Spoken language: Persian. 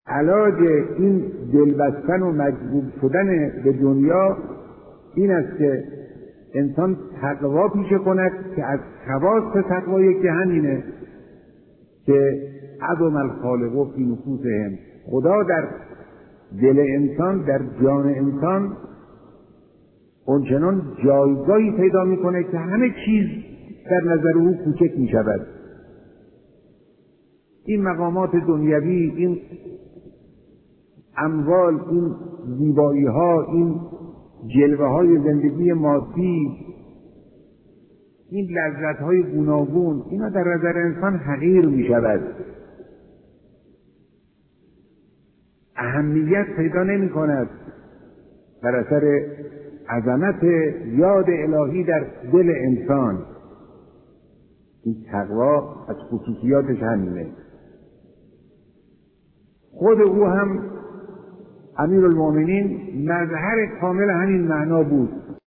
علاج این دلبستن و مجذوب شدن به دنیا این است که انسان تقوا پیشه کند که از خواص تقوایی که همینه که عظم الخالق فی نفوسهم، خدا در دل انسان، در جان انسان اونچنان جایگاهی پیدا میکنه که همه چیز در نظر او کوچک میشود. این مقامات دنیوی، این اموال، این زیبایی ها، این جلوه های زندگی مادی، این لذت های گوناگون، اینا در نظر انسان حقیر می شود، اهمیت پیدا نمی کند بر اثر عظمت یاد الهی در دل انسان. این تقوا از خصوصیاتش همینه. خود او هم امیرالمؤمنین مظهر کامل همین معنا بود.